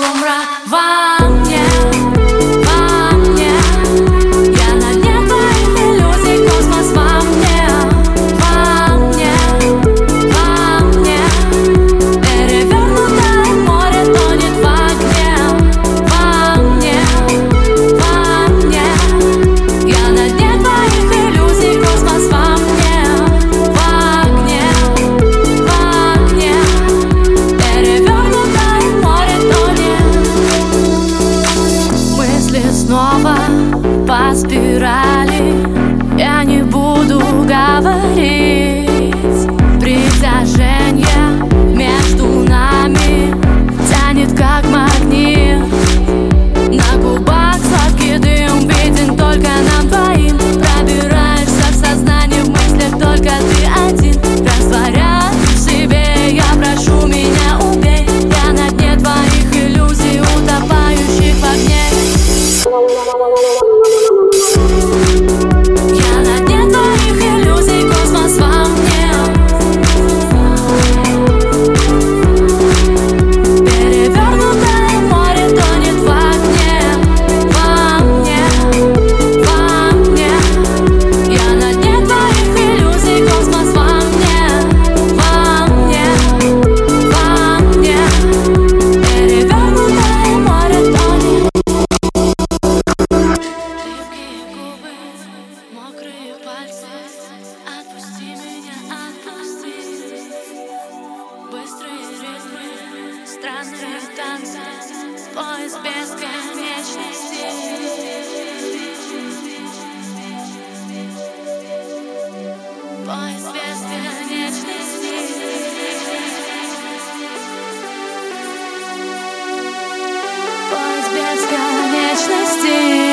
сумрак во мне, во мне. Я на дне твоих иллюзий, космос во мне, во мне, во мне. Перевернутое море тонет в огне, во мне, во мне. Я на дне твоих иллюзий, космос во мне, в огне, в огне. Перевернутое море тонет. Мысли снова по спирали. Я не буду говорить. Притяжение между нами тянет как магнит. На губах сладкий дым виден только нам двоим. Пробираешься в сознание, в мыслях только ты один. Растворяюсь в себе, я прошу, меня убей. Я на дне твоих иллюзий, утопающих в огне. Я на дне твоих иллюзий, космос во мне. Перевернутое море тонет в огне, во мне, во мне. Я на дне твоих иллюзий, космос во мне, во мне, во мне. Перевернутое море тонет. Липкие губы, мокрые пальцы. Отпусти меня, отпусти. Быстрые ритмы, странные танцы. Поиск бесконечности. Поиск бесконечности. Поиск бесконечности.